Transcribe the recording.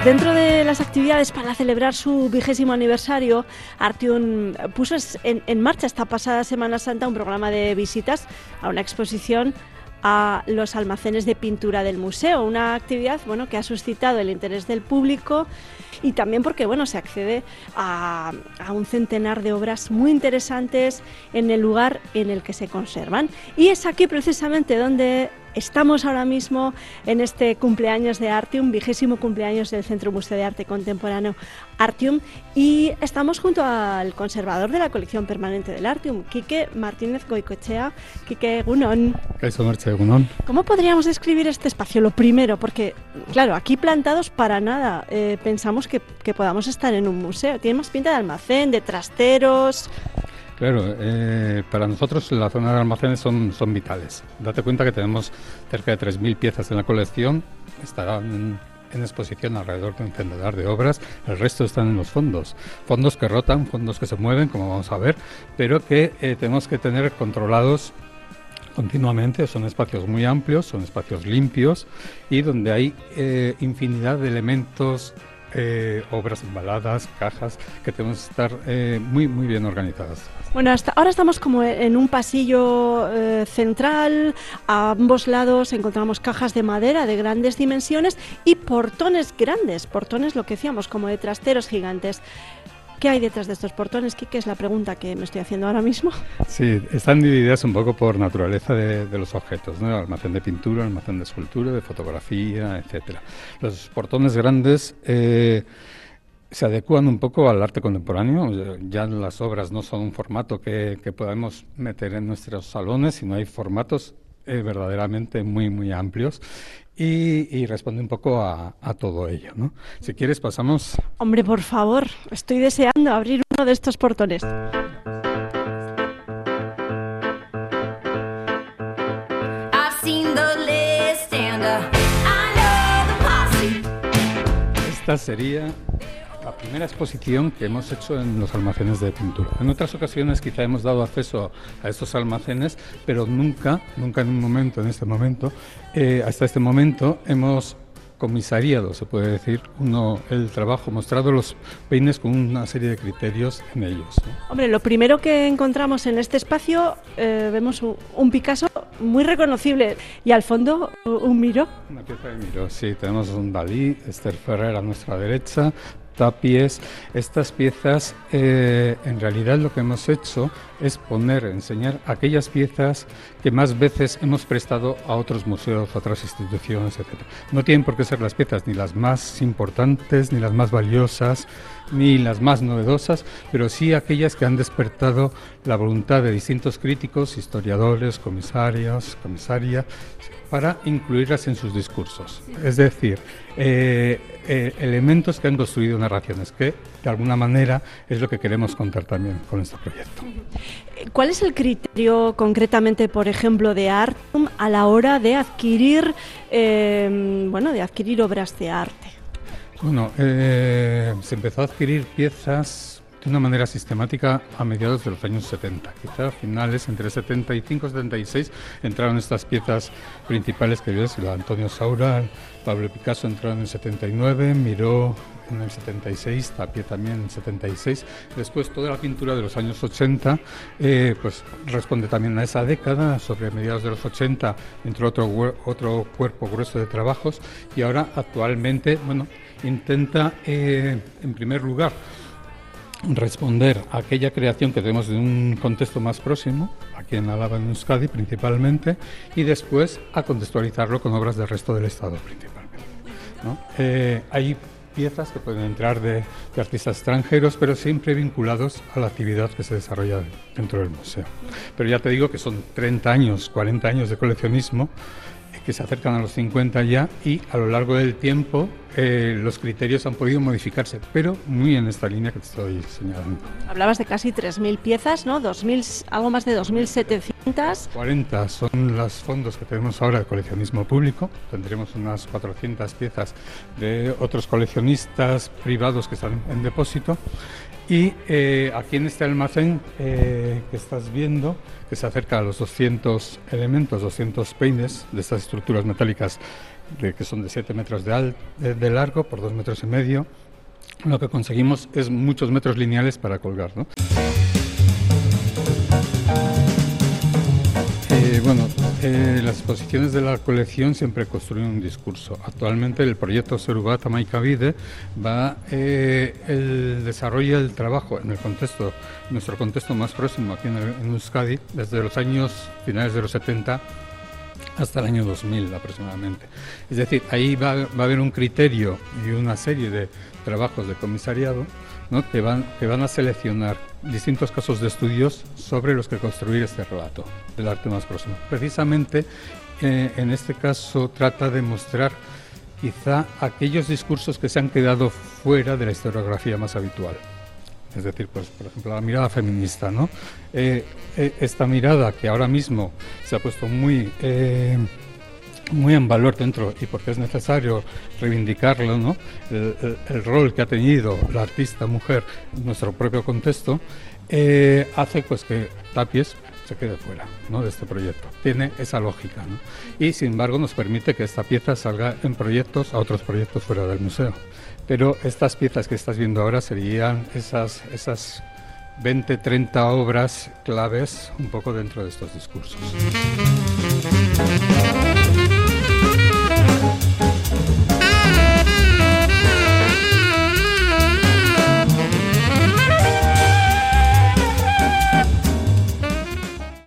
Dentro de las actividades para celebrar su 20º aniversario, Artium puso en marcha esta pasada Semana Santa un programa de visitas a una exposición a los almacenes de pintura del museo, una actividad que ha suscitado el interés del público y también porque se accede a un centenar de obras muy interesantes en el lugar en el que se conservan. Y es aquí precisamente donde estamos ahora mismo en este cumpleaños de Artium, 20º cumpleaños del Centro Museo de Arte Contemporáneo Artium, y estamos junto al conservador de la colección permanente del Artium, Quique Martínez Goicoechea. Quique, egunon. Egunon. ¿Cómo podríamos describir este espacio? Lo primero, porque claro, aquí plantados para nada pensamos que podamos estar en un museo. Tiene más pinta de almacén, de trasteros. Claro, para nosotros la zona de almacenes son vitales. Date cuenta que tenemos cerca de 3.000 piezas en la colección, estarán en exposición alrededor de un centenar de obras, el resto están en los fondos que rotan, fondos que se mueven, como vamos a ver, pero que tenemos que tener controlados continuamente. Son espacios muy amplios, son espacios limpios y donde hay infinidad de elementos, obras embaladas, cajas, que tenemos que estar muy bien organizadas. Hasta ahora estamos como en un pasillo central. A ambos lados encontramos cajas de madera de grandes dimensiones y portones grandes, portones, lo que decíamos, como de trasteros gigantes. ¿Qué hay detrás de estos portones, Quique? Es la pregunta que me estoy haciendo ahora mismo. Sí, están divididas un poco por naturaleza de los objetos, ¿no? Almacén de pintura, almacén de escultura, de fotografía, etcétera. Los portones grandes se adecúan un poco al arte contemporáneo. Ya las obras no son un formato que podemos meter en nuestros salones, sino hay formatos verdaderamente muy amplios y responde un poco a todo ello, ¿no? Si quieres pasamos... Hombre, por favor, estoy deseando abrir uno de estos portones. Esta sería la primera exposición que hemos hecho en los almacenes de pintura. En otras ocasiones quizá hemos dado acceso a estos almacenes, pero nunca en este momento, hasta este momento hemos comisariado, se puede decir, el trabajo, mostrado los peines con una serie de criterios en ellos, ¿no? Hombre, lo primero que encontramos en este espacio, vemos un Picasso muy reconocible y al fondo un Miró. Una pieza de Miró, sí, tenemos un Dalí, Esther Ferrer a nuestra derecha, Tapies. Estas piezas, en realidad lo que hemos hecho es enseñar aquellas piezas que más veces hemos prestado a otros museos, a otras instituciones, etc. No tienen por qué ser las piezas ni las más importantes, ni las más valiosas, ni las más novedosas, pero sí aquellas que han despertado la voluntad de distintos críticos, historiadores, comisaria, para incluirlas en sus discursos. Es decir, elementos que han construido narraciones, que de alguna manera es lo que queremos contar también con este proyecto. ¿Cuál es el criterio concretamente, por ejemplo, de Artium a la hora de adquirir, obras de arte? Bueno, se empezó a adquirir piezas de una manera sistemática a mediados de los años 70. Quizá a finales, entre 75 y 76, entraron estas piezas principales que ves, Antonio Saura, Pablo Picasso entraron en el 79, Miró en el 76, Tapie también en el 76. Después toda la pintura de los años 80 pues responde también a esa década. Sobre mediados de los 80 entró otro cuerpo grueso de trabajos y ahora actualmente intenta en primer lugar responder a aquella creación que tenemos de un contexto más próximo, aquí en Álava, en Euskadi principalmente, y después a contextualizarlo con obras del resto del Estado principalmente, ¿no? Hay piezas que pueden entrar de artistas extranjeros, pero siempre vinculados a la actividad que se desarrolla dentro del museo. Pero ya te digo que son 30 años, 40 años de coleccionismo, que se acercan a los 50 ya, y a lo largo del tiempo los criterios han podido modificarse, pero muy en esta línea que te estoy señalando. Hablabas de casi 3.000 piezas, ¿no? Algo más de 2.700. 40 son los fondos que tenemos ahora de coleccionismo público. Tendremos unas 400 piezas de otros coleccionistas privados que están en depósito. Y aquí en este almacén que estás viendo, que se acerca a los 200 elementos, 200 peines de estas estructuras metálicas que son de 7 metros de largo por 2,5 metros, lo que conseguimos es muchos metros lineales para colgar, ¿no? Las exposiciones de la colección siempre construyen un discurso. Actualmente el proyecto Zerua Tamaikabide va el desarrollo del trabajo en nuestro contexto más próximo aquí en Euskadi, desde los años finales de los 70 hasta el año 2000 aproximadamente. Es decir, ahí va a haber un criterio y una serie de trabajos de comisariado, ¿no?, que van a seleccionar distintos casos de estudios sobre los que construir este relato del arte más próximo. Precisamente, en este caso, trata de mostrar quizá aquellos discursos que se han quedado fuera de la historiografía más habitual. Es decir, pues, por ejemplo, la mirada feminista, ¿no? Esta mirada que ahora mismo se ha puesto muy en valor dentro, y porque es necesario reivindicarlo, ¿no?, el rol que ha tenido la artista mujer en nuestro propio contexto, hace pues que Tapies se quede fuera, ¿no?, de este proyecto. Tiene esa lógica, ¿no? Y sin embargo nos permite que esta pieza salga en proyectos, a otros proyectos fuera del museo. Pero estas piezas que estás viendo ahora serían esas 20, 30 obras claves un poco dentro de estos discursos.